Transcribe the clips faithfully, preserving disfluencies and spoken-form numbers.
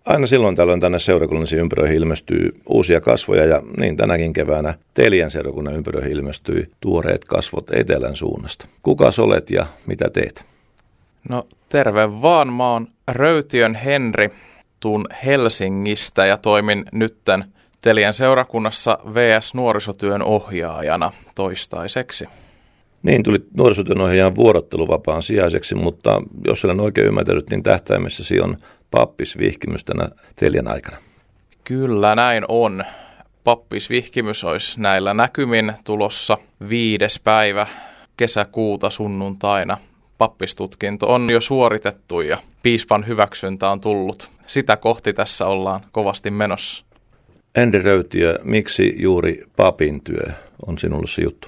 Aina silloin tällöin tänne seurakunnallisiin ympyröihin ilmestyy uusia kasvoja ja niin tänäkin keväänä Teliän seurakunnan ympyröihin ilmestyi tuoreet kasvot etelän suunnasta. Kukas olet ja mitä teet? No terve vaan, mä oon Röytiön Henri, tuun Helsingistä ja toimin nytten Teliän seurakunnassa V S-nuorisotyön ohjaajana toistaiseksi. Niin, tuli nuorisotyön ohjaajan vuorotteluvapaan sijaiseksi, mutta jos olen oikein ymmärtänyt, niin tähtäimessäsi on pappisvihkimys tänä Teliän aikana. Kyllä näin on. Pappisvihkimys olisi näillä näkymin tulossa viides päivä kesäkuuta sunnuntaina. Pappistutkinto on jo suoritettu ja piispan hyväksyntä on tullut. Sitä kohti tässä ollaan kovasti menossa. Henri Röytiö, miksi juuri papin työ on sinulle se juttu?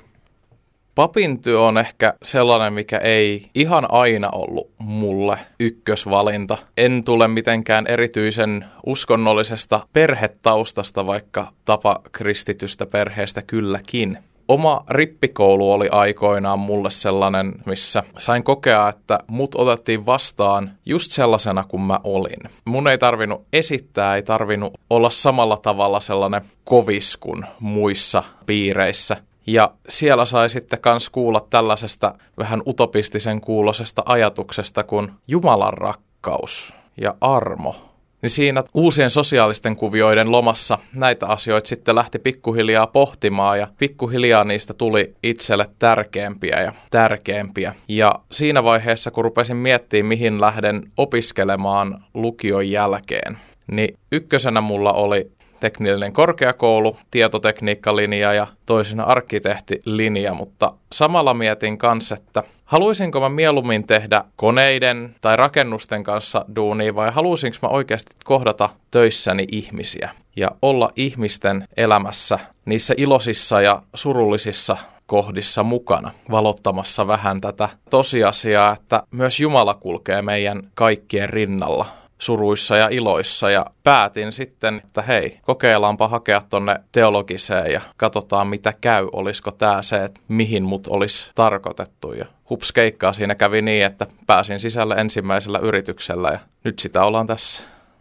Papin työ on ehkä sellainen, mikä ei ihan aina ollut mulle ykkösvalinta. En tule mitenkään erityisen uskonnollisesta perhetaustasta, vaikka tapa kristitystä perheestä kylläkin. Oma rippikoulu oli aikoinaan mulle sellainen, missä sain kokea, että mut otettiin vastaan just sellaisena kuin mä olin. Mun ei tarvinnut esittää, ei tarvinnut olla samalla tavalla sellainen kovis kuin muissa piireissä. Ja siellä sai sitten kans kuulla tällaisesta vähän utopistisen kuulosesta ajatuksesta kuin Jumalan rakkaus ja armo. Niin siinä uusien sosiaalisten kuvioiden lomassa näitä asioita sitten lähti pikkuhiljaa pohtimaan ja pikkuhiljaa niistä tuli itselle tärkeämpiä ja tärkeämpiä. Ja siinä vaiheessa, kun rupesin miettimään, mihin lähden opiskelemaan lukion jälkeen, niin ykkösenä mulla oli teknillinen korkeakoulu, tietotekniikkalinja ja toisena arkkitehtilinja, mutta samalla mietin kanssa, että haluaisinko mä mieluummin tehdä koneiden tai rakennusten kanssa duunia vai haluaisinko mä oikeasti kohdata töissäni ihmisiä ja olla ihmisten elämässä niissä iloisissa ja surullisissa kohdissa mukana, valottamassa vähän tätä tosiasiaa, että myös Jumala kulkee meidän kaikkien rinnalla suruissa ja iloissa ja päätin sitten, että hei, kokeillaanpa hakea tonne teologiseen ja katsotaan mitä käy, olisiko tää se, että mihin mut olisi tarkoitettu ja hups keikkaa siinä kävi niin, että pääsin sisälle ensimmäisellä yrityksellä ja nyt sitä ollaan tässä.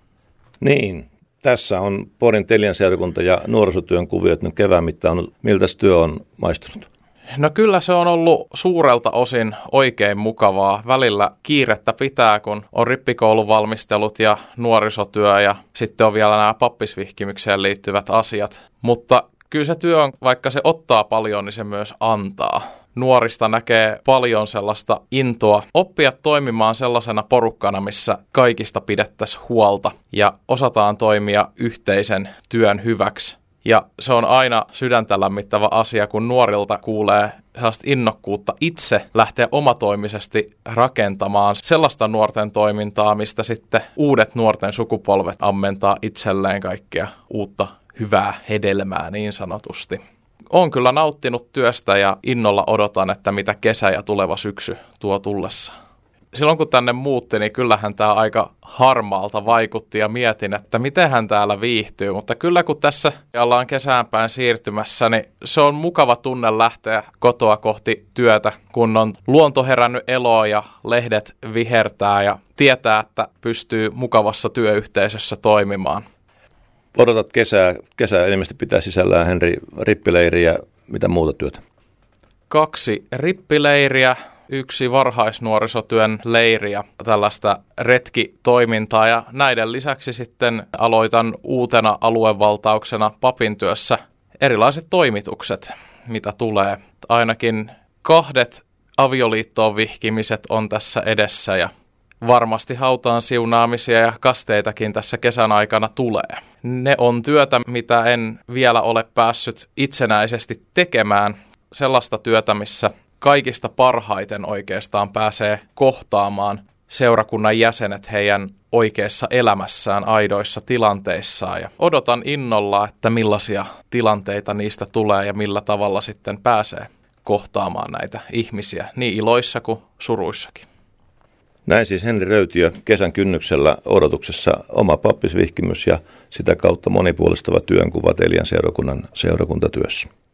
Niin, tässä on Porin Teliän seurakunta ja nuorisotyön kuviot nyt kevään mittaan. Miltä työ on maistunut? No kyllä se on ollut suurelta osin oikein mukavaa. Välillä kiirettä pitää, kun on rippikouluvalmistelut ja nuorisotyö ja sitten on vielä nämä pappisvihkimykseen liittyvät asiat. Mutta kyllä se työ on, vaikka se ottaa paljon, niin se myös antaa. Nuorista näkee paljon sellaista intoa oppia toimimaan sellaisena porukkana, missä kaikista pidettäisiin huolta ja osataan toimia yhteisen työn hyväksi. Ja se on aina sydäntä lämmittävä asia, kun nuorilta kuulee sellaista innokkuutta itse lähteä omatoimisesti rakentamaan sellaista nuorten toimintaa, mistä sitten uudet nuorten sukupolvet ammentaa itselleen kaikkea uutta hyvää hedelmää niin sanotusti. Olen kyllä nauttinut työstä ja innolla odotan, että mitä kesä ja tuleva syksy tuo tullessa. Silloin kun tänne muutti, niin kyllähän tämä aika harmaalta vaikutti ja mietin, että mitenhän täällä viihtyy. Mutta kyllä kun tässä ollaan kesäänpäin siirtymässä, niin se on mukava tunne lähteä kotoa kohti työtä, kun on luonto herännyt eloon ja lehdet vihertää ja tietää, että pystyy mukavassa työyhteisössä toimimaan. Odotat kesää. Kesä ilmeisesti pitää sisällään, Henri, rippileiriä ja mitä muuta työtä? Kaksi rippileiriä. Yksi varhaisnuorisotyön leiri ja tällaista retkitoimintaa ja näiden lisäksi sitten aloitan uutena aluevaltauksena papin työssä erilaiset toimitukset, mitä tulee. Ainakin kahdet avioliittoon vihkimiset on tässä edessä ja varmasti hautaan siunaamisia ja kasteitakin tässä kesän aikana tulee. Ne on työtä, mitä en vielä ole päässyt itsenäisesti tekemään, sellaista työtä, missä kaikista parhaiten oikeastaan pääsee kohtaamaan seurakunnan jäsenet heidän oikeassa elämässään, aidoissa tilanteissaan. Ja odotan innolla, että millaisia tilanteita niistä tulee ja millä tavalla sitten pääsee kohtaamaan näitä ihmisiä niin iloissa kuin suruissakin. Näin siis Henri Röytiö kesän kynnyksellä odotuksessa oma pappisvihkimys ja sitä kautta monipuolistava työnkuva Teliän seurakunnan seurakuntatyössä.